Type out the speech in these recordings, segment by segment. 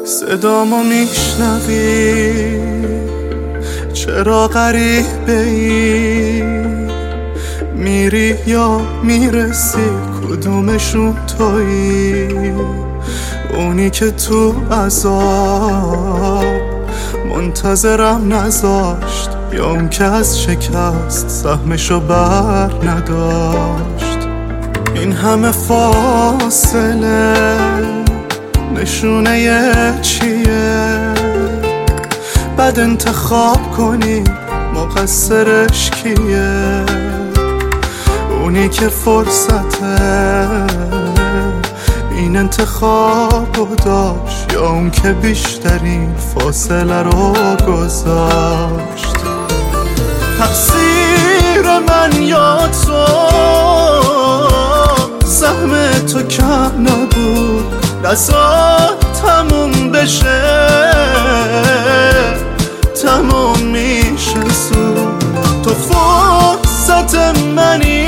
صدامو میشنوی؟ چرا غریبه ای؟ میری یا میرسی؟ کدومشون تویی؟ اونی که تو عذاب منتظرم نذاشت، یا اون که از شکست سهمشو بر نداشت؟ این همه فاصله نشونه چیه؟ بعد انتخاب کنی مقصرش کیه؟ اونی که فرصته این انتخابو داشت، یا اون که بیشترین فاصله رو گذاشت؟ تقصیر من یا تو؟ سهم تو کم نبود، نزار تموم بشه، تموم میشه زود. تو فرصت منی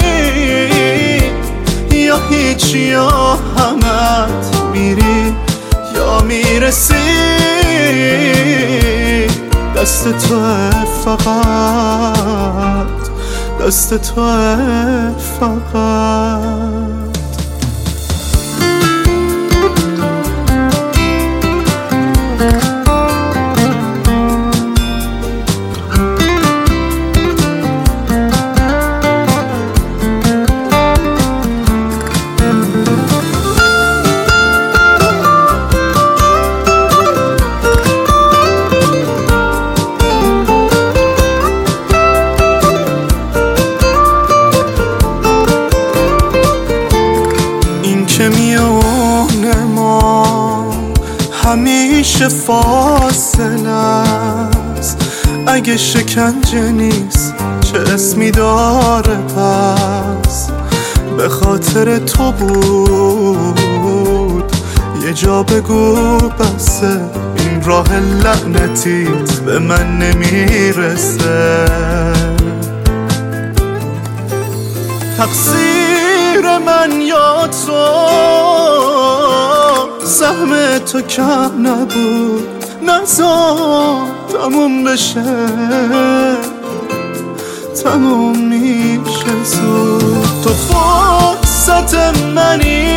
یا هیچ یا همت، میری یا میرسی، دست توه فقط، دست توه فقط. که میونه ما همیشه فاصله است، اگه شکنجه نیست چه اسمی داره؟ پس به خاطر تو بود، یه جا بگو بسه، این راه لعنتیت به من نمیرسه. تقصیر من یا تو؟ سهم تو کم نبود، نزار تموم بشه، تموم میشه زود. تو فرصت منی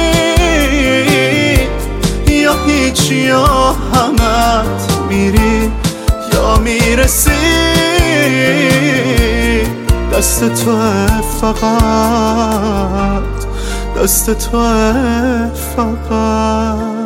یا هیچ یا همت، میری یا میرسی، دست توه فقط، دست توه فقط.